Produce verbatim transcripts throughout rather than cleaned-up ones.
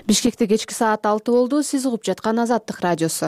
Бишкекте кечки саат алты болду. Сиз угуп жаткан Азаттык радиосу.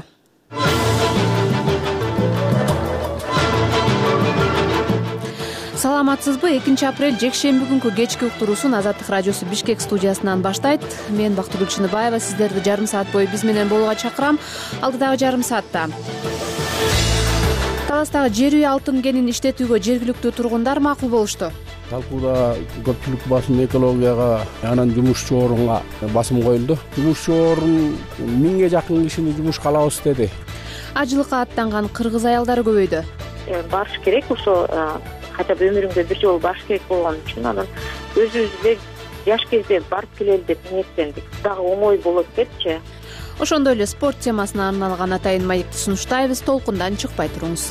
Саламатсызбы? экинчи апрель жекшемби күнкү кечки уктуруусун Азаттык радиосу Бишкек студиясынан баштайт. Мен Бактыгүл Чыныбаева сиздерди жарым саат бою биз менен болууга чакырам. Алдыдагы жарым саатта Таластагы жер үй алтын кенин иштетүүгө жергиликтүү тургундар макул болушту. Талкууда көпчүлүк басым экологияга, анан жумушчу орунга басым коюлду. Жумушчу орун миңге жакын кишини жумушка алабыз деди. Ажылыкка аттанган кыргыз аялдары көбөйдү. Барыш керек, ошо кайта өмүрүңдө бир жолу барыш керек болгон үчүн анан өзүбүз жаш кезде барып келели деп ниеттендик. Дагы оңой болот депчи. Ошондой эле спорт темасына арналган атайын маекти сунуштайбыз. Толкундан чыкпай туруңуз.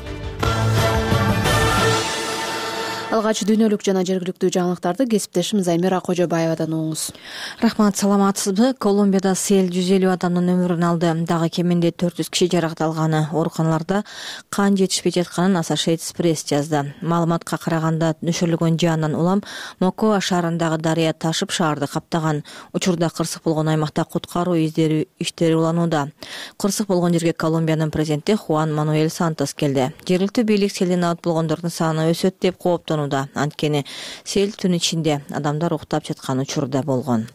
Алгач дүйнөлүк жана жергиликтүү жаңылыктарды кесиптешим Займира Кожобаевадан угуңуз. Рахмат, саламатсызбы? Колумбияда сел жүз элүү адамдын өмүрүн алды. Дагы кеминде төрт жүз киши жаракат алганы. Ооруканаларда кан жетишпей жатканын Associated Press жазды. Маалыматка караганда нөшөрлөгөн жаандан улам Мокоа шаарындагы дарыя ташып шаарды каптаган. Учурда кырсык болгон аймакта куткаруу иштери уланууда. Кырсык болгон жерге Колумбиянын президенти Хуан Мануэль Сантос келди. Жергиликтүү бийлик селден абат болгондордун саны өсөт деп кооптонууда. Анткени сел түн ичинде адамдар уктап жаткан учурда болгон.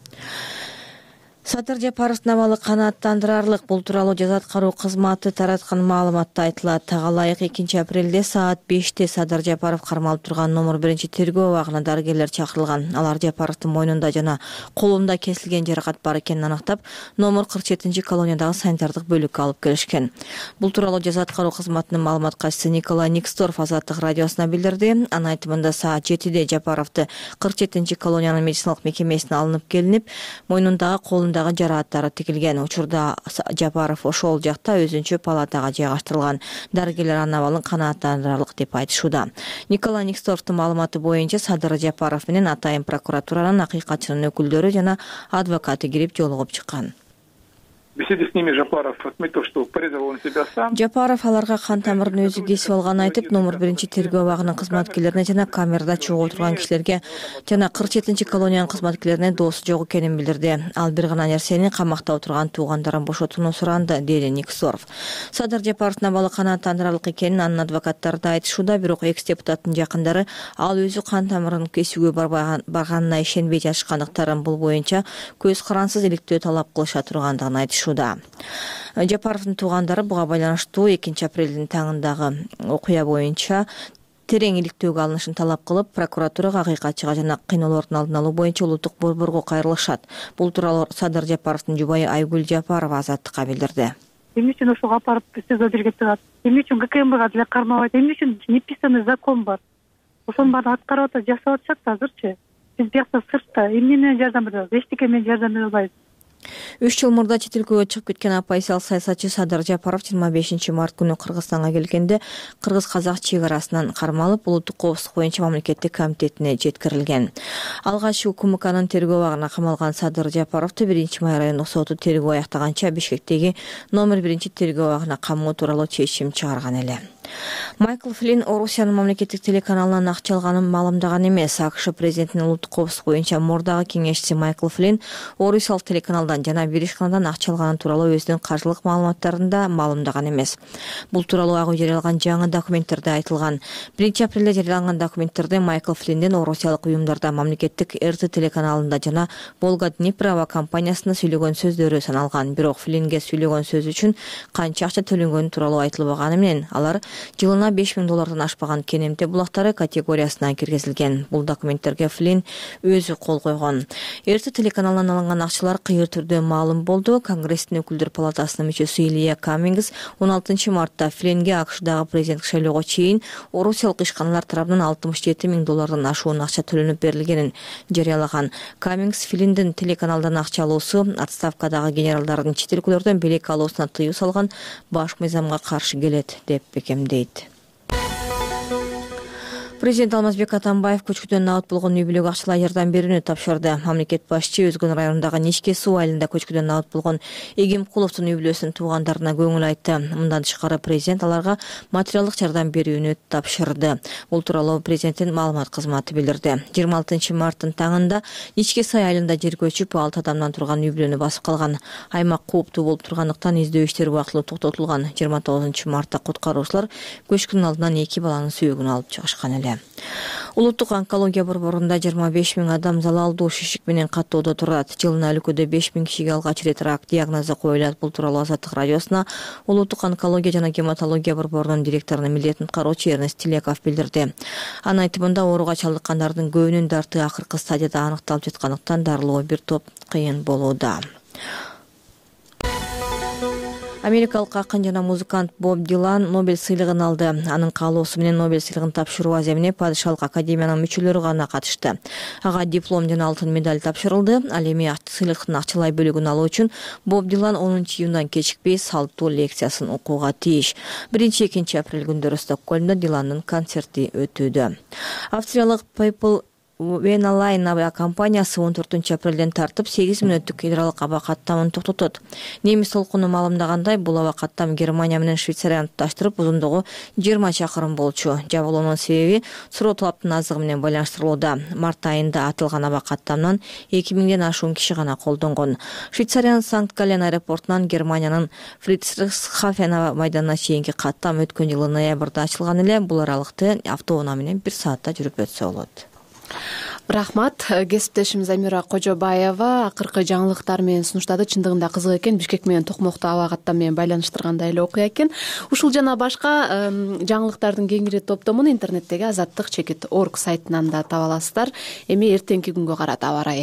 Садыр Жапаровдун абалы канааттандырарлык. Бул тууралуу жаза аткаруу кызматы тараткан маалыматта айтылат. Тагалайык экинчи апрелде саат беште Садыр Жапаров кармалып турган номер биринчи тергөө абагына дарыгерлер чакырылган. Алар Жапаровдун мойнунда жана колунда кесилген жаракат бар экенин аныктап, номер кырк жетинчи колониядагы санитардык бөлүккө алып келишкен. Бул тууралуу жаза аткаруу кызматынын маалымат катчысы Николай Никсторф Азаттык радиосуна билдирди. Анын айтымында саат жетиде Жапаровду кырк жетинчи колониянын медициналык мекемесине алынып келинип, мойнундагы колундагы жарааттары тигилген. Учурда Жапаров ошол жакта өзүнчө палатага жайгаштырылган. Дарыгерлер анын абалын канааттандырарлык деп айтышууда. Николай Никсторфтун маалыматы боюнча Садыр Жапаров менен атайын прокуратуранын акыйкатчынын өкүлдөрү жана адвокаты кирип жолугуп чыккан. В беседе с ними Жапаров отметил, что порезал он себя сам. Жапаров аларга кан тамырын өзү кесип алганын айтып, номер биринчи тергөө абагынын кызматкерлерине жана камерада чогуу турган кишилерге жана кырк жетинчи колониянын кызматкерлерине доосу жок экенин билдирди. Ал бир гана нерсени камакта отурган туугандарын бошотууну суранды, деди Никсоров. Садыр Жапаровдун абалы канааттандырарлык экенин анын адвокаттары да айтышууда, бирок экс-депутаттын жакындары ал өзү кан тамырын кесүүгө барганына ишенбей жатышкандыктарын, бул боюнча көз карансыз иликтөө талап кылыша тургандыгын айтышууда. Жапаровдун туугандары буга байланыштуу экинчи апрелдин таңындагы окуя боюнча терең иликтөөгө алынышын талап кылып, прокуратурага, акыйкатчыга жана кыйноолордун алдын алуу боюнча улуттук борборго кайрылышат. Бул тууралуу Садыр Жапаровдун жубайы Айгүл Жапарова Азаттыкка билдирди. Эмне үчүн ошого апарып СИЗО берге турат? Эмне үчүн ГКМБга деле кармабайт? Эмне үчүн неписанный закон бар? Ошонун баарын аткарып атат, жасап атышат азырчы. Биз биякта сыртта эмне менен жардам беребиз? Эчтеке менен жардам бере албайбыз. Үч жыл мурда чет элге чыгып кеткен оппозициялык саясатчы Садыр Жапаров жыйырма бешинчи март күнү Кыргызстанга келгенде кыргыз-казак чек арасынан кармалып, улуттук коопсуздук боюнча мамлекеттик комитетине жеткирилген. Алгач УКМКнын тергөө абагына камалган Садыр Жапаровду биринчи май райондук соту тергөө аяктаганча Бишкектеги номер биринчи тергөө абагына камоо тууралуу чечим чыгарган эле. Майкл Флинн Орусиянын мамлекеттик телеканалынан акча алганын маалымдаган эмес. АКШ президентинин улуттук коопсуздук боюнча мурдагы кеңешчиси Майкл Флинн Орусиялык телеканалдан жана Биришканадан акча алганын тууралуу өзүнүн каржылык маалыматтарында маалымдаган эмес. Бул тууралуу ак үй жарыялаган жаңы документтерде айтылган. биринчи апрелде жарыяланган документтерде Майкл Флинндин Орусиялык уюмдарда мамлекеттик РТ телеканалында жана Волга Днепрова компаниясында сүйлөгөн сөздөрү саналган. Бирок Флиннге сүйлөгөн сөз үчүн канча акча төлөнгөнү тууралуу айтылбаганы менен алар жылына беш миң доллардан ашпаган кенемте булактары категориясына киргизилген. Бул документтерге Флинн өзү кол койгон. РТ телеканалынан алынган акчалар кыйыр түрдө маалым болду. Конгресстин өкүлдөр палатасынын мүчөсү Илья Камингс он алтынчы мартта Флиннге АКШдагы президенттик шайлоого чейин орусиялык ишканалар тарабынан алтымыш жети миң доллардан ашуун акча төлөнүп берилгенин жарыялаган. Камингс Флинндин телеканалдан акча алуусу отставкадагы генералдардын чет өлкөлөрдөн белек алуусуна тыюу салган баш мыйзамга каршы келет деп бекемдейт. Президент Алмазбек Атамбаев көчкүдөн абат болгон үй бүлөгө акчалай жардам берүүнү тапшырды. Мамлекет башчы Өзгөн районундагы Ничке суу айылында көчкүдөн абат болгон Эгемкуловдун үй бүлөсүнүн туугандарына көңүл айтты. Мындан тышкары президент аларга материалдык жардам берүүнү тапшырды. Бул тууралуу президенттин маалымат кызматы билдирди. жыйырма алтынчы марттын таңында Ничке суу айылында жер көчүп алты адамдан турган үй бүлөнү басып калган. Аймак кооптуу болуп тургандыктан издөө иштери убактылуу токтотулган. жыйырма тогузунчу мартта куткаруучулар көчкүнүн алдынан эки баланын сүйөгүн алып чыгышкан эле. Улуттук онкология борборунда жыйырма беш миң адам залалдуу шишик менен каттоодо турат. Жылына өлкөдө беш миң кишиге алгач ирет рак диагнозу коюлат. Бул тууралуу Азаттык радиосуна Улуттук онкология жана гематология борборунун директорунун милдетин аткаруучу Эрнест Тилеков билдирди. Анын айтымында ооруга чалдыккандардын көбүнүн дарты акыркы стадияда аныкталып жаткандыктан дарылоо бир топ кыйын болууда. Америкалык акын жана музыкант Боб Дилан Нобель сыйлыгын алды. Анын каалоосу менен Нобель сыйлыгын тапшыруу аземине Падышалык академиянын мүчөлөрү гана катышты. Ага диплом жана алтын медаль тапшырылды. Ал эми сыйлыктын акчалай бөлүгүн алуу үчүн Боб Дилан онунчу июндан кечикпей салттуу лекциясын окууга тийиш. биринчи экинчи апрель күндөрү Стокгольмдо Диландын концерти өтүүдө. Австриялык People Venaline авиакомпаниясы он төртүнчү апрелден тартып сегиз мүнөттүк гидралык аба каттамын токтотот. Немис толкуну маалымдагандай, бул аба каттам Германия менен Швейцарияны туташтырып узундугу жыйырма чакырым болчу. Жабылуунун себеби суроо талаптын аздыгы менен байланыштырылууда. Март айында атылган аба каттамдан эки миңден ашуун киши гана колдонгон. Швейцариянын Санкт-Гален аэропортунан Германиянын Фридрихсхафен аба майданына чейинки каттам өткөн жылы ноябрда ачылган эле. Бул аралыкты автоунаа менен бир саатта жүрүп өтсө болот. Рахмат. Кесиптешим Замира Кожобаева акыркы жаңылыктар менен сунуштады. Чындыгында кызык экен. Бишкек менен Токмокту аба каттам менен байланыштыргандай эле окуя экен. Ушул жана башка жаңылыктардын кеңири топтомун интернеттеги азаттык чекит точка орг сайтынан да таба аласыздар. Эми эртеңки күнгө карата аба ырайы.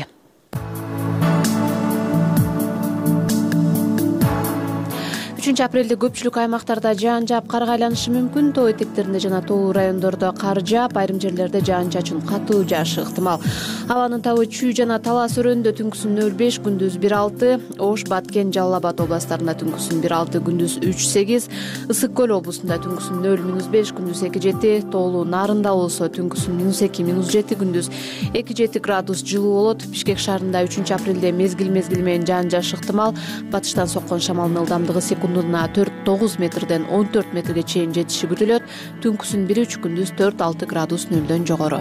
үчүнчү апрелде көпчүлүк аймактарда жаан жаап карга айланышы мүмкүн. Тоо этектеринде жана тоолуу райондордо кар жаап, айрым жерлерде жаан чачын катуу жаашы ыктымал. Абанын табы Чүй жана Талас өрөөнүндө түнкүсүн нөл беш, күндүз бир алты, Ош, Баткен, Жалал Абад областарында түнкүсүн бир алты, күндүз үч сегиз, Ысык көл облусунда түнкүсүн нөл минус беш, күндүз эки жети, тоолуу Нарында болсо түнкүсүн минус эки минус жети, күндүз эки жети градус жылуу болот. Бишкек шаарында үчүнчү апрелде мезгил мезгил менен жаан жаашы ыктымал. Батыштан соккон шамалдын ылдамдыгы секундуна төрт тогуз метрден он төрт метрге чейин жетиши күтүлөт. Түнкүсүн бир үч, күндүз төрт алты градус нөлдөн жогору.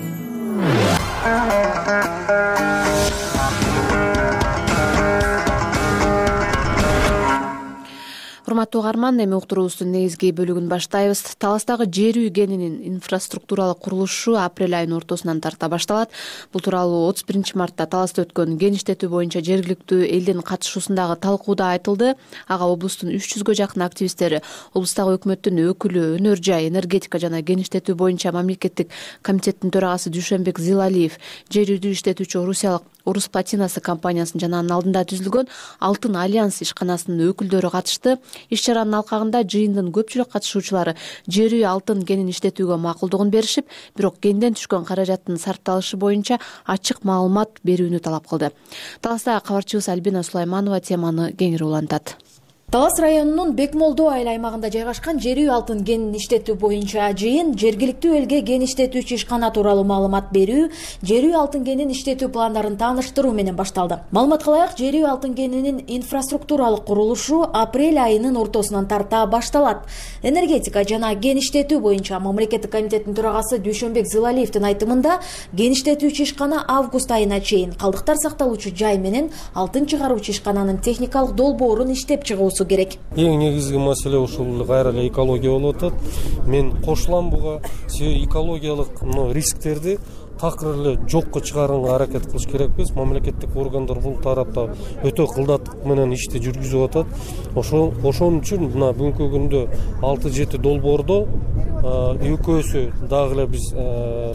Урматтуу угарман, эми уктуруубуздун негизги бөлүгүн баштайбыз. Таластагы жер үй кенинин инфраструктуралык курулушу апрель айынын ортосунан тарта башталат. Бул тууралуу отуз биринчи мартта Таласта өткөн кен иштетүү боюнча жергиликтүү элдин катышуусундагы талкууда айтылды. Ага облустун үч жүзгө жакын активисттери, облустагы өкмөттүн өкүлү, өнөр жай, энергетика жана кен иштетүү боюнча мамлекеттик комитеттин төрагасы Дүйшөнбек Зилалиев, жер үйдү иштетүүчү Орусиялык Орус платинасы компаниясынын жана анын алдында түзүлгөн Алтын альянс ишканасынын өкүлдөрү катышты. Иш чаранын алкагында жыйындын көпчүлүк катышуучулары жер үй алтын кенин иштетүүгө макулдугун беришип, бирок кенден түшкөн каражаттын сарпталышы боюнча ачык маалымат берүүнү талап кылды. Таластагы кабарчыбыз Альбина Сулайманова теманы кеңири улантат. Талас районунун Бекмолдо айыл аймагында жайгашкан жер үй алтын кенин иштетүү боюнча жыйын жергиликтүү элге кен иштетүүчү ишкана тууралуу маалымат берүү, жер үй алтын кенин иштетүү пландарын тааныштыруу менен башталды. Маалыматка ылайык, жер үй алтын кенинин инфраструктуралык курулушу апрель айынын ортосунан тарта башталат. Энергетика жана кен иштетүү боюнча мамлекеттик комитеттин төрагасы Дүйшөнбек Зилалиевдин айтымында, кен иштетүүчү ишкана август айына чейин калдыктар сакталуучу жай менен алтын чыгаруучу ишкананын техникалык долбоорун иштеп чыгуусу керек. Эң негизги маселе ушул кайра эле экология болуп атат. Мен кошулам буга. Себеби экологиялык рисктерди такыр эле жокко чыгарганга аракет кылыш керекпиз. Мамлекеттик органдар бул тарапта өтө кылдаттык менен ишти жүргүзүп атат. Ошол ошон үчүн мына бүгүнкү күндө алты жети долбоордо экөөсү дагы эле биз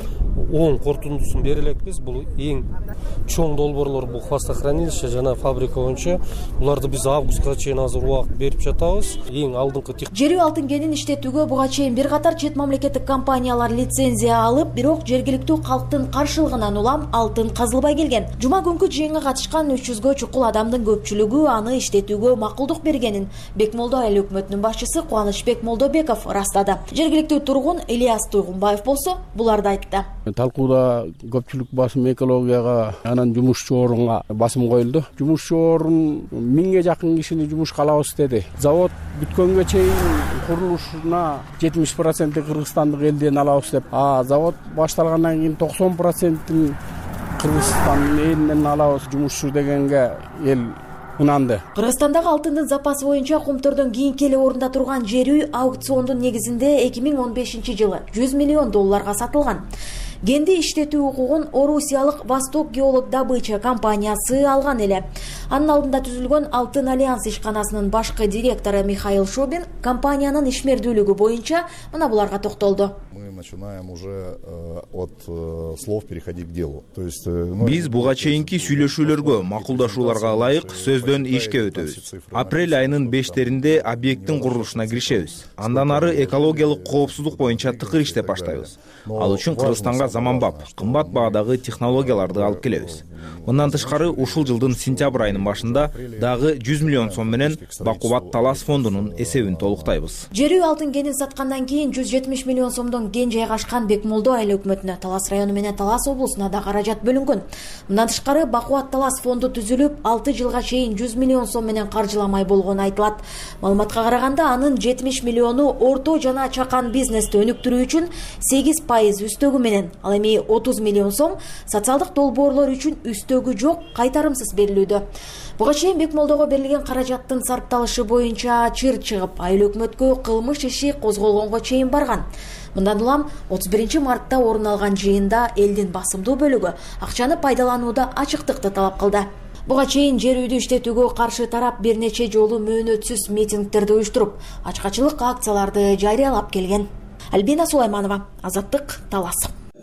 оң корутундусун бере элекпиз. Бул эң чоң долбоорлор бул хвостохранилище жана фабрика боюнча. Буларды биз августка чейин азыр убакыт берип жатабыз. Эң алдыңкы тех. Жерүү алтын кенин иштетүүгө буга чейин бир катар чет мамлекеттик компаниялар лицензия алып, бирок жергиликтүү калктын каршылыгынан улам алтын казылбай келген. Жума күнкү жыйынга катышкан үч жүзгө чукул адамдын көпчүлүгү аны иштетүүгө макулдук бергенин Бекмолдо айыл өкмөтүнүн башчысы Кубанычбек Молдобеков растады. Жергиликтүү тургун Ильяс Туйгунбаев болсо буларды айтты. Талкууда көпчүлүк басым экологияга, анан жумушчу орунга басым коюлду. Жумушчу орун миңге жакын кишини жумушка алабыз деди. Завод бүткөнгө чейин курулушуна жетимиш проценти кыргызстандык элден алабыз деп. А завод башталгандан кийин токсон процентин Кыргызстандын элинен алабыз жумушчу дегенге эл ынанды. Кыргызстандагы алтындын запасы боюнча Кумтордон кийинки эле орунда турган жерүү аукциондун негизинде эки миң он бешинчи жылы жүз миллион долларга сатылган. Кенди иштетүү укугун Орусиялык Восток геолог добыча компаниясы алган эле. Анын алдында түзүлгөн Алтын альянс ишканасынын башкы директору Михаил Шубин компаниянын ишмердүүлүгү боюнча мына буларга токтолду. Мы начинаем уже от слов переходить к делу. То есть биз буга чейинки сүйлөшүүлөргө, макулдашууларга ылайык сөздөн ишке өтөбүз. Апрель айынын бештеринде объекттин курулушуна киришебиз. Андан ары экологиялык коопсуздук боюнча тыкыр иштеп баштайбыз. Ал үчүн Кыргызстанга заманбап, кымбат баадагы технологияларды алып келебиз. Мындан тышкары ушул жылдын сентябрь айынын башында дагы жүз миллион сом менен Бакубат Талас фондунун эсебин толуктайбыз. Жерүү алтын кенин саткандан кийин жүз жетимиш миллион сомдон кен жайгашкан Бекмолдо айыл өкмөтүнө, Талас району менен Талас облусуна да каражат бөлүнгөн. Мындан тышкары Бакубат Талас фонду түзүлүп, алты жылга чейин жүз миллион сом менен каржыламай болгону айтылат. Маалыматка караганда, анын жетимиш миллиону орто жана чакан бизнести өнүктүрүү үчүн сегиз пайыз үстөгү менен, ал эми отуз миллион сом социалдык долбоорлор үчүн үстөгү жок кайтарымсыз берилүүдө. Буга чейин Бекмолдого берилген каражаттын сарпталышы боюнча чыр чыгып, айыл өкмөткө кылмыш иши козголгонго чейин барган. Мындан улам отуз биринчи мартта орун алган жыйында элдин басымдуу бөлүгү акчаны пайдаланууда ачыктыкты талап кылды. Буга чейин жерүүдү иштетүүгө каршы тарап бир нече жолу мөөнөтсүз митингдерди уюштуруп, ачкачылык акцияларды жарыялап келген. Альбина Сулайманова, Азаттык, Талас.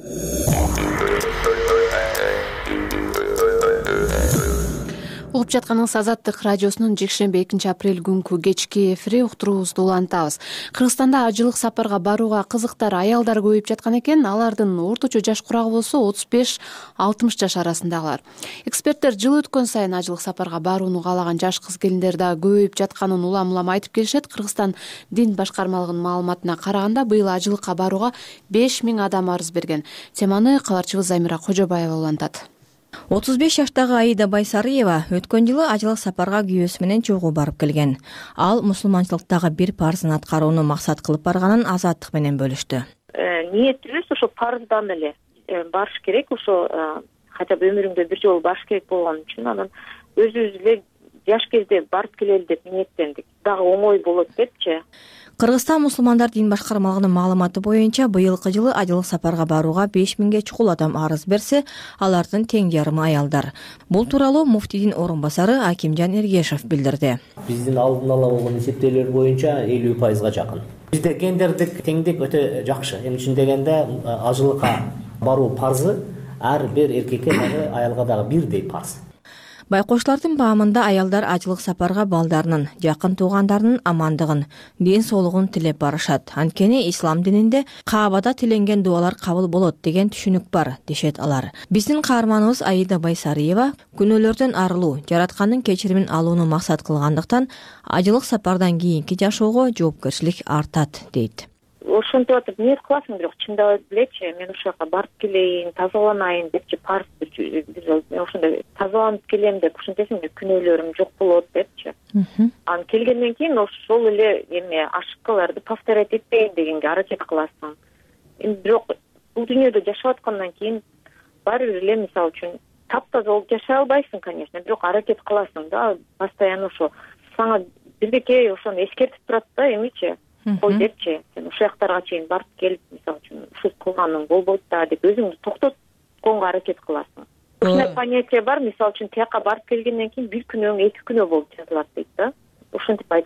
Угуп жатканыңыз Азаттык радиосунун жекшемби экинчи апрель күнкү кечки эфири, уктуруубузду улантабыз. Кыргызстанда ажылык сапарга барууга кызыктар аялдар көбөйүп жаткан экен. Алардын орточо жаш курагы болсо отуз беш алтымыш жаш арасындагылар. Эксперттер жыл өткөн сайын ажылык сапарга барууну каалаган жаш кыз келиндер да көбөйүп жатканын улам-улам айтып келишет. Кыргызстан дин башкармалыгынын маалыматына караганда, быйыл ажылыкка барууга беш миң адам арыз берген. Теманы кабарчыбыз Замира Кожобаева улантат. отуз беш жаштагы Аида Байсарыева өткөн жылы ажылык сапарга күйөөсү менен чогуу барып келген. Ал мусулманчылыктагы бир парзын аткарууну максат кылып барганын Азаттык менен бөлүштү. Ниетибиз ошо парздан эле барыш керек, ошо хотя бы өмүрүңдө бир жолу барыш керек болгон үчүн анан өзүбүз эле жаш кезде барып келели деп ниеттендик. Дагы оңой болот депчи. Кыргызстан мусулмандар дин башкармалыгынын маалыматы боюнча, быйылкы жылы ажылык сапарга барууга беш миңге чукул адам арыз берсе, алардын тең жарымы аялдар. Бул тууралуу муфтийдин орун басары Акимжан Эргешев билдирди. Биздин алдын ала болгон эсептөөлөр боюнча элүү пайызга жакын. Бизде гендердик теңдик өтө жакшы. Эмне үчүн дегенде, ажылыкка баруу парзы ар бир эркекке дагы аялга дагы бирдей парз. Байкоштардын баамында аялдар ажылык сапарга балдарынын, жакын туугандарынын амандыгын, ден соолугун тилеп барышат. Анткени ислам дининде Каабада тиленген дуалар кабыл болот деген түшүнүк бар, дешет алар. Биздин каарманыбыз Аида Байсарыева күнөөлөрдөн арылуу, жараткандын кечиримин алууну максат кылгандыктан ажылык сапардан кийинки жашоого жоопкерчилик артат, дейт. Ошентип атып ниет кыласың, бирок чындап элечи, мен ошол жака барып келейин, тазаланайын депчи, парз бир жол ошондой тазаланып келем деп, ошентесиң күнөөлөрүм жок болот депчи. Анан келгенден кийин ошол эле эме ашыккаларды повторять этпейин дегенге аракет кыласың. Эми бирок бул дүйнөдө жашап аткандан кийин баары бир эле, мисалы үчүн, таптаза болуп жашай албайсың, конечно, бирок аракет кыласың да, постоянно ошо сага бирдеке ошону эскертип турат да, эмичи. Кой депчи, сен ушул жактарга чейин барып келип, мисалы үчүн, ушул кылганың болбойт да деп өзүңдү токтотконго аракет кыласың. Ушундай понятие бар, мисалы үчүн, тияка барып келгенден кийин бир күнөөң эки күнөө болуп жазылат дейт да. Ошентип айтышат.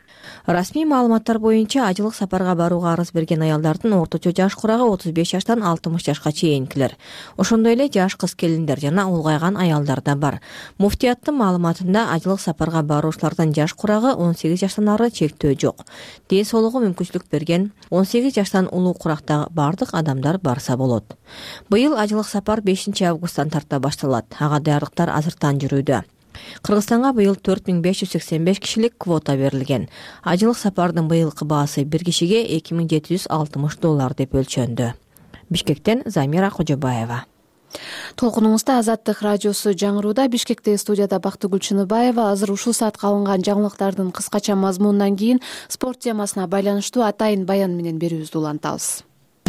Расмий маалыматтар боюнча ажылык сапарга барууга арыз берген аялдардын орточо жаш курагы отуз беш жаштан алтымыш жашка чейинкилер. Ошондой эле жаш кыз келиндер жана улгайган аялдар да бар. Муфтияттын маалыматында ажылык сапарга баруучулардын жаш курагы он сегиз жаштан ары чектөө жок. Ден соолугу мүмкүнчүлүк берген он сегиз жаштан улуу курактагы бардык адамдар барса болот. Быйыл ажылык сапар бешинчи августтан тарта башталат. Ага даярдыктар азыртан жүрүүдө. Кыргызстанга быйыл төрт миң беш жүз сексен беш кишилик квота берилген. Ажылык сапардын быйылкы баасы бир кишиге эки миң жети жүз алтымыш доллар деп өлчөндү. Бишкектен Замира Кожобаева. Толкунуңузда Азаттык радиосу жаңырууда. Бишкекте студияда Бактыгүл Чыныбаева. Азыр ушул саатка алынган жаңылыктардын кыскача мазмунунан кийин спорт темасына байланыштуу атайын баян менен берүүбүздү улантабыз.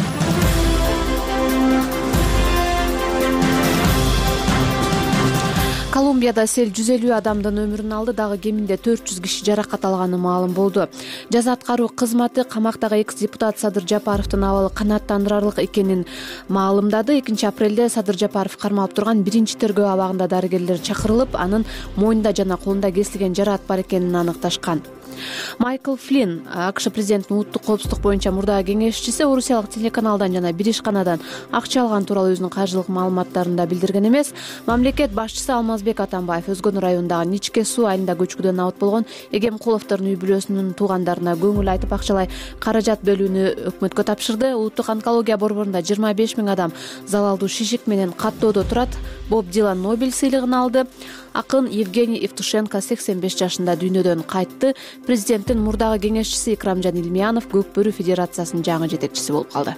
Колумбияда сел жүз элүү адамдын өмүрүн алды, дагы кеминде төрт жүз киши жаракат алганы маалым болду. Жаза аткаруу кызматы камактагы экс депутат Садыр Жапаровдун абалы канааттандырарлык экенин маалымдады. экинчи апрелде Садыр Жапаров кармалып турган биринчи тергөө абагында дарыгерлер чакырылып, анын моюнда жана колунда кесилген жараат бар экенин аныкташкан. Майкл Флинн, АКШ президентинин улуттук коопсуздук боюнча мурдагы кеңешчиси, орусиялык телеканалдан жана бир ишканадан акча алган тууралуу өзүнүн каржылык маалыматтарында билдирген эмес. Мамлекет башчысы Алмазбек Атамбаев Өзгөн районундагы Ничке суу айылында көчкүдөн абыт болгон Эгемкуловдордун үй бүлөсүнүн туугандарына көңүл айтып акчалай каражат бөлүүнү өкмөткө тапшырды. Улуттук онкология борборунда жыйырма беш миң адам залалдуу шишик менен каттоодо турат. Боб Дилан Нобель сыйлыгын алды. Акын Евгений Евтушенко сексен беш жашында дүйнөдөн кайтты. Президенттин мурдагы кеңешчиси Икрамжан Илмиянов Көк Бөрү Федерациясынын жаңы жетекчиси болуп калды.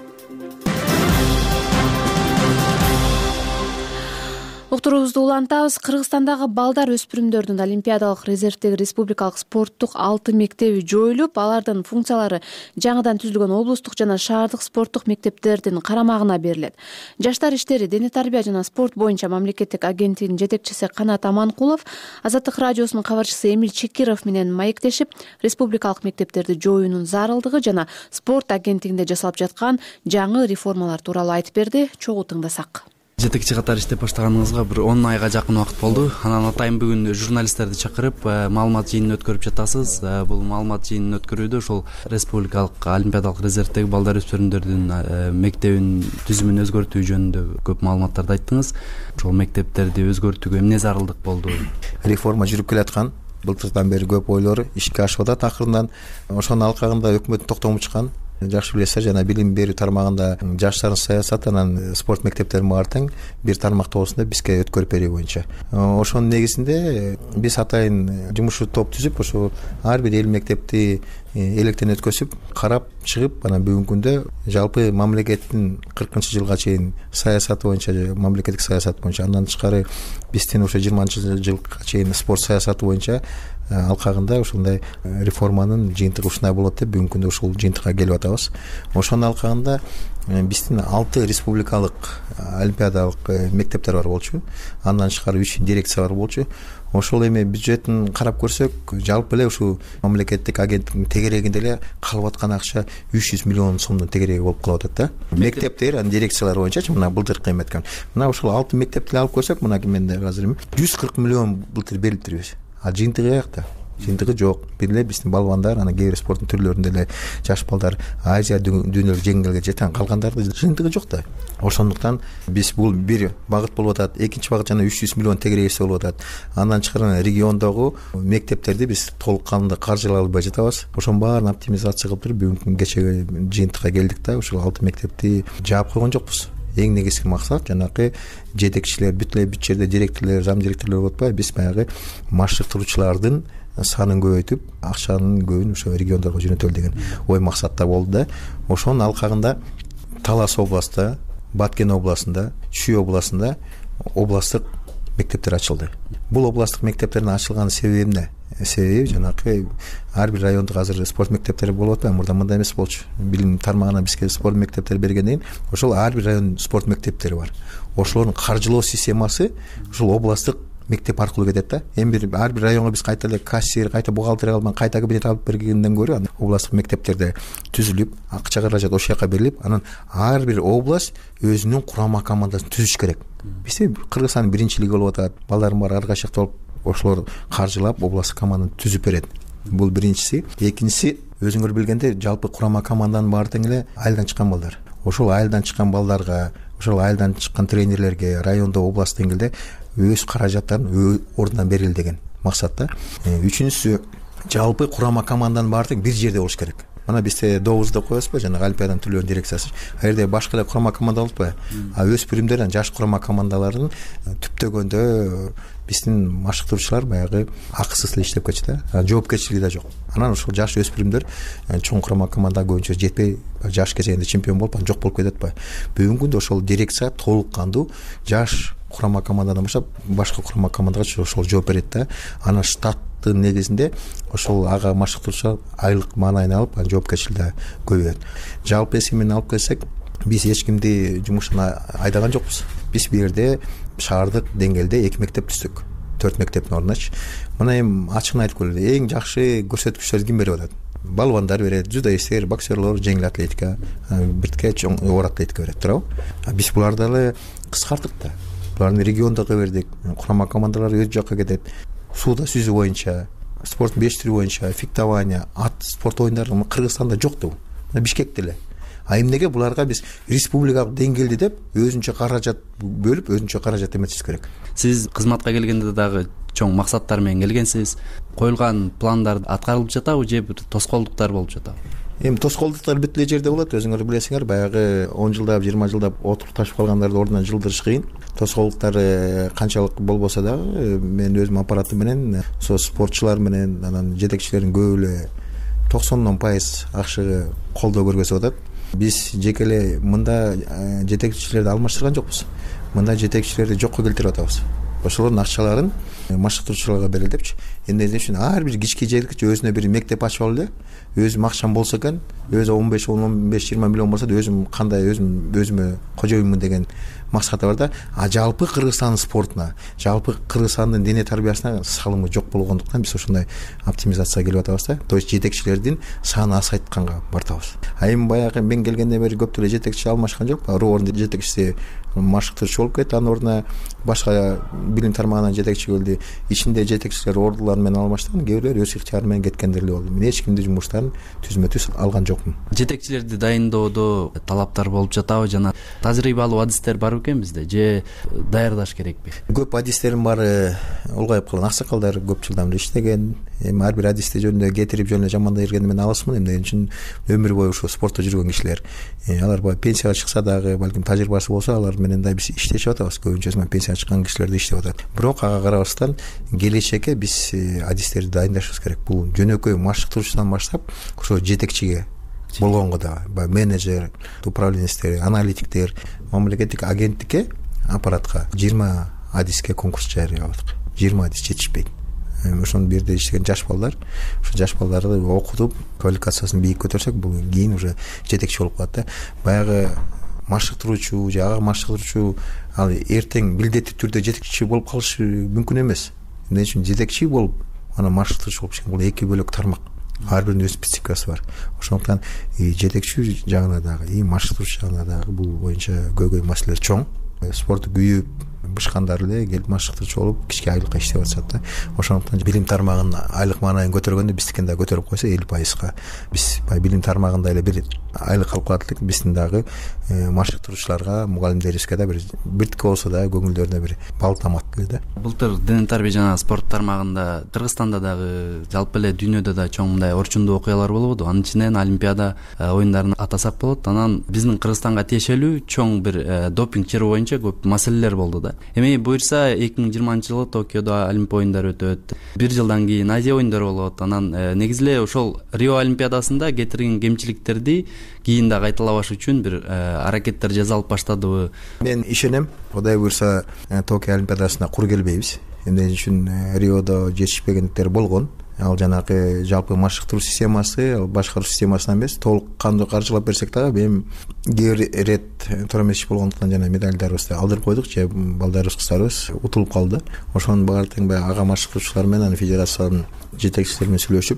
Уктуруубузду улантабыз. Кыргызстандагы балдар өспүрүмдөрдүн олимпиадалык резервдеги республикалык спорттук алты мектеби жоюлуп, алардын функциялары жаңыдан түзүлгөн облустук жана шаардык спорттук мектептердин карамагына берилет. Жаштар иштери, дене тарбия жана спорт боюнча мамлекеттик агенттигинин жетекчиси Канат Аманкулов Азаттык радиосунун кабарчысы Эмиль Чекиров менен маектешип, республикалык мектептерди жоюунун зарылдыгы жана спорт агенттигинде жасалып жаткан жаңы реформалар тууралуу айтып берди. Чогуу тыңдасак. Жетекчи катары иштеп баштаганыңызга бир он айга жакын убакыт болду. Анан атайын бүгүн журналисттерди чакырып маалымат жыйынын өткөрүп жатасыз. Бул маалымат жыйынын өткөрүүдө ошол республикалык олимпиадалык резервдеги балдар өспүрүмдөрдүн мектебин түзүмүн өзгөртүү жөнүндө көп маалыматтарды айттыңыз. Ошол мектептерди өзгөртүүгө эмне зарылдык болду? Реформа жүрүп келаткан. Былтырдан бери көп ойлор ишке ашып атат акырындан. Ошонун алкагында өкмөттүн токтому чыккан. Жакшы билесиз, жана билим берүү тармагында жаштардын саясаты анан спорт мектептерин баары тең бир тармак тоосунда бизге өткөрүп берүү боюнча. Ошонун негизинде биз атайын жумушчу топ түзүп, ошо ар бир эл мектепти электен өткөзүп, карап чыгып, анан бүгүнкү күндө жалпы мамлекеттин кыркынчы жылга чейин саясаты боюнча, мамлекеттик саясат боюнча, андан тышкары биздин ошо жыйырманчы жылга чейин спорт саясаты боюнча алкагында ушундай реформанын жыйынтыгы ушундай болот деп бүгүнкү күндө ушул жыйынтыкка келип атабыз. Ошонун алкагында биздин алты республикалык олимпиадалык мектептер бар болчу. Андан тышкары үч дирекция бар болчу. Ошол эми бюджетин карап көрсөк, жалпы эле ушул мамлекеттик агенттиктин тегерегинде эле калып аткан акча үч жүз миллион сомдун тегереги болуп калып атат да. Мектептер, анан дирекциялар боюнчачы мына былтыр кыйметкен. Мына ушул алты мектепти алып көрсөк, мына менде азыр жүз кырк миллион былтыр берилиптирбиз. А жыйынтыгы каякта? Жыйынтыгы жок. Бир эле биздин балбандар, анан кээ бир спорттун түрлөрүндө эле жаш балдар Азия дүйнөлүк жеңилге жеткен, калгандардын жыйынтыгы жок да. Ошондуктан биз бул бир багыт болуп атат, экинчи багыт жана үч жүз миллион тегерегибиз болуп атат. Андан тышкары региондогу мектептерди биз толук кандуу каржылай албай жатабыз. Ошонун баарын оптимизация кылып туруп бүгүнкү кечеги жыйынтыкка келдик да, ушул алты мектепти жаап койгон жокпуз. Эң негизги максат жанакы жетекчилер, бүт эле бүт жерде директорлор, зам директорлор болуп атпайбы, биз баягы машыктыруучулардын санын көбөйтүп, акчанын көбүн ошо региондорго жөнөтөлү деген ой максатта болду да. Ошонун алкагында Талас областында, Баткен областында, Чүй областында областтык мектептер ачылды. Бул областтык мектептердин ачылган себеби эмне? Себеби жанакы ар бир райондук азыр спорт мектептери болуп атпайбы? Мурда мындай эмес болчу. Билим тармагына бизге спорт мектептери бергенден кийин ошол ар бир район спорт мектептери бар. Ошолордун каржылоо системасы ушул областтык мектеп аркылуу кетет да. Эми бир ар бир районго биз кайта эле кассир, кайта бухгалтер алып, кайта кабинет алып бергенден көрө областтык мектептерде түзүлүп, акча каражат ошол жака берилип, анан ар бир область өзүнүн курама командасын түзүш керек. Бизде Кыргызстандын биринчилиги болуп атат, балдардын баары ар кайчакта болуп, ошолор каржылап областтык команданы түзүп берет. бул биринчиси. Экинчиси, өзүңөр билгендей, жалпы курама команданын баары тең эле айылдан чыккан балдар. Ошол айылдан чыккан балдарга, ошол айылдан чыккан тренерлерге райондо, област деңгээлде өз каражаттарын ордунан берели деген максатта. Үчүнчүсү, жалпы курама команданын баары тең бир жерде болуш керек. Мына бизде добузду коебузбу, жана Олимпиаданын төлөөнүн дирекциясы. Ал жерде башка эле курама команда болуппу? А өспүрүмдөрдөн жаш курама командаларынын түптөгөндө биздин машыктыруучулар баягы акысыз эле иштеп кетчү да. Жоопкерчилиги да жок. Анан ошол жаш өспүрүмдөр чоң курама командага көбүнчө жетпей, жаш кезегинде чемпион болуп, жок болуп кетет атпайбы? Бүгүнкү күндө ошол дирекция толук кандуу жаш курама командадан баштап башка курама командага ошол жооп берет да. Анан штаттын негизинде ошол ага машыктыруучулар айлык маанайын алып, жоопкерчилиги көбөйөт. Жалпы эсеби менен алып келсек, биз эч кимди жумуштан айдаган жокпуз. Биз бул жерде шаардык деңгээлде эки мектеп түздүк. төрт мектептин ордуначы. Мына эми ачыгын айтып коелу. Эң жакшы көрсөткүчтөрдү ким берип атат? Балбандар берет, дзюдоисттер, боксерлор, жеңил атлетика, биртке чоң оор атлетика берет, туурабы? Биз буларды эле кыскарттык да. Буларды региондорго бердик. Курама командалар өз жакка кетет. Сууда сүзүү боюнча, спорттун беш түрү боюнча, фехтование, ат спорт оюндары Кыргызстанда жокту. Бишкекте эле. А эмнеге буларга биз республикалык деңгээлде деп өзүнчө каражат бөлүп, өзүнчө каражат эметишибиз керек. Сиз кызматка келгенде дагы чоң максаттар менен келгенсиз. Коюлган пландар аткарылып жатабы же бир тоскоолдуктар болуп жатабы? Эми тоскоолдуктар бүт эле жерде болот. Өзүңөр билесиңер, баягы он жылдап, жыйырма жылдап отуруп ташып калгандарды ордунан жылдырыш кыйын. Тоскоолдуктар канчалык болбосо дагы мен өзүм аппаратым менен, со спортчулар менен, анан жетекчилердин көбү эле токсондон пайыз акчага колдоо көргөзүп атат. Биз жеке эле мында жетекчилерди алмаштырган жокпуз. Мында жетекчилерди жокко келтирип атабыз. Ошолордун акчаларын машыктыруучуларга берели депчи. Эмне үчүн ар бир кички жетекчи өзүнө бир мектеп ачып алып эле, өзүм акчам болсо экен, өзү он беш, он беш, жыйырма миллион болсо да өзүм кандай өзүм өзүмө кожоюнмун деген максаты бар да. А жалпы Кыргызстандын спортуна, жалпы Кыргызстандын дене тарбиясына салымы жок болгондуктан биз ошондой оптимизацияга келип атабыз да. То есть жетекчилердин саны азайтканга бартабыз. А эми баягы мен келгенден бери көп деле жетекчи алмашкан жок. Ордун жетекчиси машыктыруучу болуп кетти, анын ордуна башка билим тармагынан жетекчи келди. Ичинде жетекчилер ордулар менен алмаштырган, кээ бирлер өз ыктыяры менен кеткендер эле болду. Мен эч кимди жумуштарын түзмө түз алган жокмун. Жетекчилерди дайындоодо талаптар болуп жатабы жана тажрыйбалуу адистер бар экен бизде же даярдаш керекпи? Көп адистердин баары улгайып калган, аксакалдар көп жылдан бери иштеген. Эми ар бир адисти жөнүндө кетирип жөнүндө жамандай бергенди мен алысмын. Эмне үчүн өмүр бою ушул спортто жүргөн кишилер. Алар баягы пенсияга чыкса дагы, балким тажрыйбасы болсо, алар менен да биз иштешип атабыз. Көбүнчөсү пенсияга чыккан кишилерди иштеп атат. Бирок ага карабастан келечекке биз адистерди дайындашыбыз керек. Бул жөнөкөй машыктыруучудан баштап ошо жетекчиге болгонго да, менеджер, управленецтер, аналитиктер, мамлекеттик агенттикке, аппаратка жыйырма адиске конкурс жарыяладык. жыйырма адис жетишпейт. Ошонун бир жерде иштеген жаш балдар, ошо жаш балдарды окутуп, квалификациясын бийик көтөрсөк, бул кийин уже жетекчи болуп калат да. Баягы машыктыруучу же ага машыктыруучу ал эртең милдеттүү түрдө жетекчи болуп калышы мүмкүн эмес. Эмне үчүн жетекчи болуп, анан машыктыруучу болуп бул эки бөлөк тармак. Ар биринин өз спецификасы бар. Ошондуктан жетекчи жагына дагы, и машыктыруучу жагына дагы бул боюнча көйгөй маселелер чоң. Спорту күйүп бышкандар эле келип машыктыруучу болуп кички айлыкка иштеп атышат да. Ошондуктан билим тармагынын айлык маанайын көтөргөндө биздикин да көтөрүп койсо элүү пайызга биз билим тармагында эле бир айлык алып калат элек. Биздин дагы машыктыруучуларга, мугалимдерибизге да бир биртике болсо да көңүлдөрүнө бир бал тамат эле да. Былтыр дене тарбия жана спорт тармагында Кыргызстанда дагы жалпы эле дүйнөдө да чоң мындай орчундуу окуялар болобуду. Анын ичинен Олимпиада оюндарын атасак болот. Анан биздин Кыргызстанга тиешелүү чоң бир допинг чыры боюнча көп маселелер болду да. Эми буюрса эки миң жыйырманчы жылы Токиодо Олимп оюндары өтөт. Бир жылдан кийин Азия оюндары болот. Анан негизи эле ошол Рио Олимпиадасында кетирген кемчиликтерди кийин да кайталабаш үчүн бир аракеттер жасалып баштадыбы? Мен ишенем, Кудай буюрса Токио Олимпиадасына кур келбейбиз. Эмне үчүн Риодо жетишпегендиктер болгон. Ал жанагы жалпы машыктыруу системасы, ал башкаруу системасынан эмес, толук кандуу каржылап берсек дагы, эми кээ рет туурамесчи болгондуктан жана медальдарыбызды алдырып койдук, же балдарыбыз, кыздарыбыз утулуп калды. Ошонун баары тең баягы ага машыктыруучулар менен, федерациянын жетекчилери менен сүйлөшүп,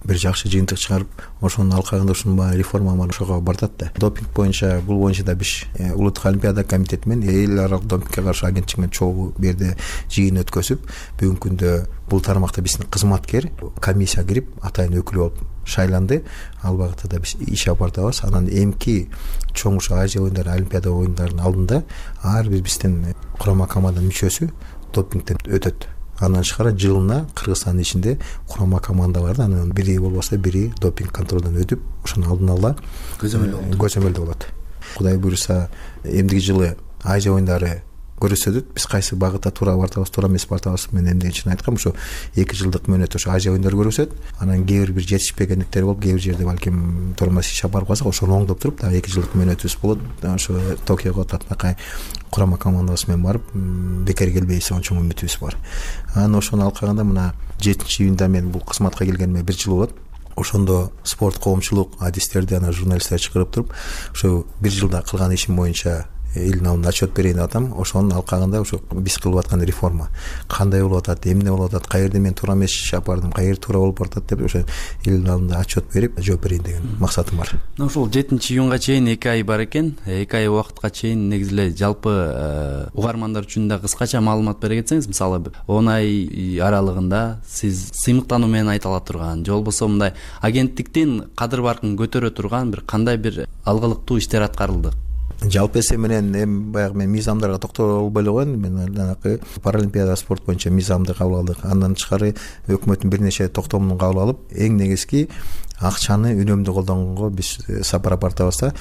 бир жакшы жыйынтык чыгарып ошонун алкагында ушунун баары реформа бар, ошого бартат да. Допинг боюнча бул боюнча да биз улуттук олимпиада комитети менен эл аралык допингке каршы агенттик менен чогуу бу жерде жыйын өткөзүп, бүгүнкү күндө бул тармакта биздин кызматкер комиссия кирип атайын өкүл болуп шайланды. Ал багытта да биз иш алып бартабыз. Анан эмки чоң ушу Азия оюндары, олимпиада оюндарынын алдында ар бир биздин курама команданын мүчөсү допингден өтөт. Андан тышкары жылына Кыргызстандын ичинде курама команда бар да, анын бири болбосо бири допинг контролдон өтүп, ошону алдын ала көзөмөлдө болот. Кудай буйруса, эмдиги жылы Азия оюндары көрсөтөт. Биз кайсы багытта туура бартабыз, туура эмес бартабыз, мен эмне чын айткам, ошо эки жылдык мөөнөттө ошо Азия оюндары көрсөтөт. Анан кээ бир бир жетишпегендиктер болуп, кээ бир жерде балким туура эмес иш алып барып калсак, ошону оңдоп туруп, дагы эки жылдык мөөнөтүбүз болот. Ошо Токиого татынакай курама командабыз менен барып, бекер келбейбиз деген чоң үмүтүбүз бар. Анан ошонун алкагында мына жетинчи июнда мен бул кызматка келгениме бир жыл болот. Ошондо спорт коомчулук адистерди, анан журналисттер чакырып туруп, ошо бир жылда кылган ишим боюнча элдин алдында отчет берейин деп атам. Ошонун алкагында ошо биз кылып аткан реформа кандай болуп атат, эмне болуп атат, каерде мен туура эмес иш алып бардым, каер туура болуп атат деп ошо элдин алдында отчет берип жооп берейин деген максатым бар. Ошол жетинчи июнга чейин эки ай бар экен. эки ай убакытка чейин негизи эле жалпы угармандар үчүн да кыскача маалымат бере кетсеңиз, мисалы он ай аралыгында сиз сыймыктануу менен айта ала турган же болбосо мындай агенттиктин кадыр баркын көтөрө турган бир кандай бир алгылыктуу иштер аткарылды? Жалпы эсеби менен эми баягы мен мыйзамдарга токтоло албай эле коеюн. Мен жанакы паралимпиада спорт боюнча мыйзамды кабыл алдык. Андан тышкары өкмөттүн бир нече токтомун кабыл алып, эң негизги акчаны үнөмдүү колдонгонго биз сапар бартабыз да.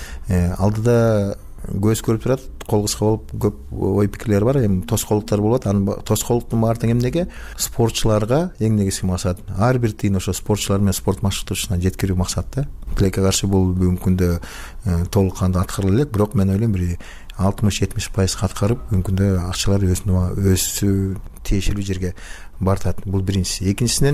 Алдыда көз көрүп турат, кол кыска болуп көп ой пикирлер бар, эми тоскоолдуктар болот. Анын тоскоолдуктун баары тең эмнеге? Спортчуларга эң негизги максат ар бир тыйын ошо спортчулар менен спорт машыктоочусуна жеткирүү максат да. Тилекке каршы бул бүгүнкү күндө толук кандуу аткарыла элек, бирок мен ойлойм бир алтымыш жетимиш пайыз аткарып, бүгүнкү күндө акчалар өзүнө өзү тиешелүү жерге бартат. Бул биринчиси. Экинчисинен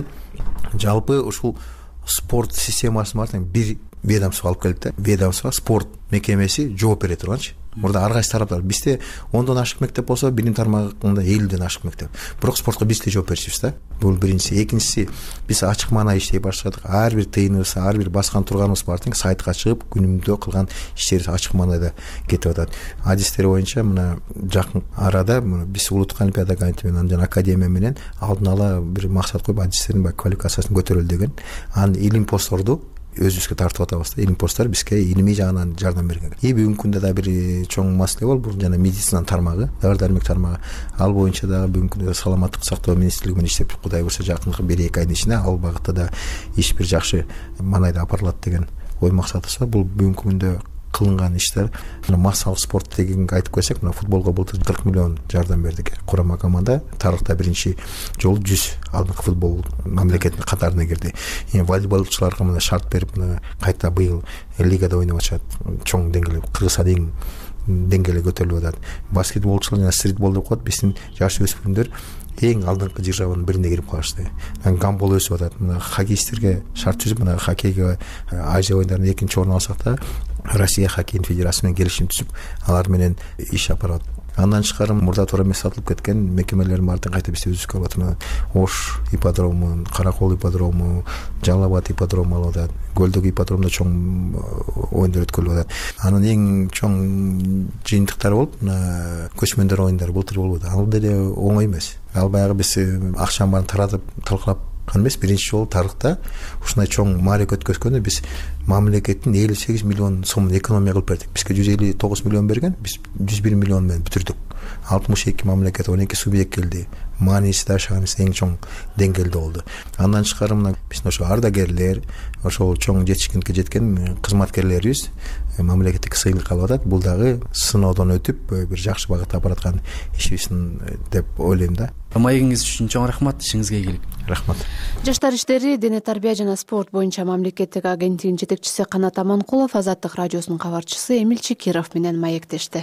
жалпы ушул спорт системасын баары тең бир ведомство алып келди да. Ведомство спорт мекемеси жооп бере турганчы. Мурда ар кайсы тараптар бизде ондон ашык мектеп болсо, билим тармагында элүүдөн ашык мектеп. Бирок спортко биз да жооп беришибиз да. Бул биринчиси. Экинчиси, биз ачык маанай иштей баштадык. Ар бир тыйыныбыз, ар бир баскан турганыбыз бар тең сайтка чыгып, күнүмдө кылган иштерибиз ачык маанайда кетип атат. Адистер боюнча мына жакын арада биз улуттук олимпиада комитети менен жана академия менен алдын ала бир максат коюп, адистердин баягы квалификациясын көтөрөлү деген. Анан илим посторду өзүбүзгө тартып атабыз да. Илим посттор бизге илимий жагынан жардам берген. И бүгүнкү күндө да бир чоң маселе бол, бул жана медицина тармагы, дары-дармек тармагы. Ал боюнча дагы бүгүнкү күндө саламаттык сактоо министрлиги менен иштеп, Кудай буйруса жакынкы бир эки айдын ичинде ал багытта да иш бир жакшы маанайда апарылат деген ой максатыбыз бар. Бул бүгүнкү күндө кылынган иштер. Массалык спорт дегенге айтып койсок, мына футболго былтыр кырк миллион жардам бердик. Курама команда тарыхта биринчи жолу жүз алдыңкы футбол мамлекетинин катарына кирди. Эми волейболчуларга мына шарт берип, мына кайта быйыл лигада ойноп атышат. Чоң деңгээлде Кыргызстан эң деңгээлге көтөрүлүп атат. Баскетболчулар жана стритбол деп коет, биздин жаш өспүрүмдөр эң алдыңкы жыржабанын бирине кирип калышты. Гандбол өсүп атат. Мына хоккеисттерге шарт түзүп, мына хоккейге Азия оюндарында экинчи орун алсак да, Россия хоккей федерациясы менен келишим түзүп, алар менен иш алып барат. Андан тышкары мурда туура эмес сатылып кеткен мекемелердин баарын кайта биз өзүбүзгө алып атат. Ош ипподрому, Каракол ипподрому, Жалал Абад ипподрому алып атат. Көлдөгү ипподромдо чоң оюндар өткөрүлүп атат. Анын эң чоң жыйынтыктары болуп, мына көчмөндөр оюндары былтыр болуп атат. Ал деле оңой эмес. Ал баягы биз акчанын баарын таратып талкалап эмес, биринчи жолу тарыхта ушундай чоң маарек өткөзгөндө биз мамлекеттин элүү сегиз миллион сомун экономия кылып бердик. Бизге жүз элүү тогуз миллион берген, биз жүз бир миллион менен бүтүрдүк. алтымыш эки мамлекет, он эки субъект келди. Мааниси да шанысы эң чоң деңгээлде болду. Андан тышкары мына биздин ошо ардагерлер, ошол чоң жетишкендикке жеткен кызматкерлерибиз мамлекеттик сыйлык алып атат. Бул дагы сыноодон өтүп бир жакшы багытта бараткан ишибиздин деп ойлойм да. Маегиңиз үчүн чоң рахмат, ишиңизге ийгилик. Рахмат. Жаштар иштери, дене тарбия жана спорт боюнча мамлекеттик агенттигинин жетекчиси Канат Аманкулов Азаттык радиосунун кабарчысы Эмил Чекиров менен маектешти.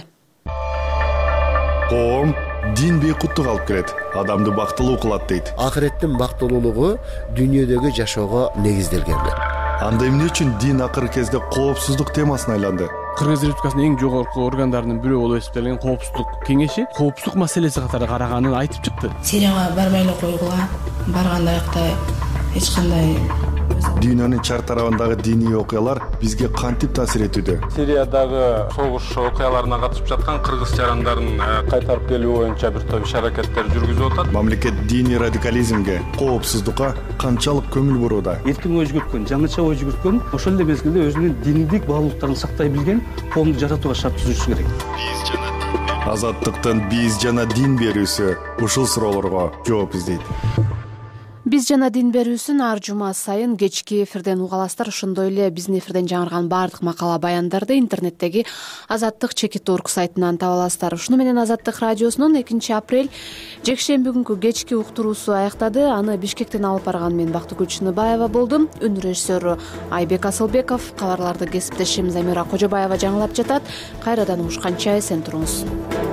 Коом дин бейкуттук алып келет, адамды бактылуу кылат дейт. Акыреттин бактылуулугу дүйнөдөгү жашоого негизделген. Анда эмне үчүн дин акыркы кезде коопсуздук темасына айланды? Кыргыз Республикасынын эң жогорку органдарынын бирөө болуп эсептелген коопсуздук кеңеши коопсуздук маселеси катары караганын айтып чыкты. Сирияга барбай эле койгула, барганда аякта эч кандай дүйнөнүн чар тарабындагы диний окуялар бизге кантип таасир этүүдө? Сириядагы согуш окуяларына катышып жаткан кыргыз жарандарын кайтарып келүү боюнча бир топ иш аракеттер жүргүзүп атат. Мамлекет диний радикализмге, коопсуздукка канчалык көңүл бурууда? Эркин ой жүгүрткөн, жаңыча ой жүгүрткөн, ошол эле мезгилде өзүнүн диндик баалуулуктарын сактай билген коомду жаратууга шарт түзүшү керек. Азаттыктын биз жана дин берүүсү ушул суроолорго жооп издейт. Биз жана дин берүүсүн ар жума сайын кечки эфирден уга аласыздар. Ошондой эле биздин эфирден жаңырган баардык макала баяндарды интернеттеги Азаттык чекит орг сайтынан таба аласыздар. Ушуну менен Азаттык радиосунун экинчи апрель жекшемби күнкү кечки уктуруусу аяктады. Аны Бишкектен алып барган мен Бактыгүл Чыныбаева болдум. Үн режиссеру Айбек Асылбеков, кабарларды кесиптешим Замира Кожобаева жаңылап жатат. Кайрадан угушканча эсен туруңуз.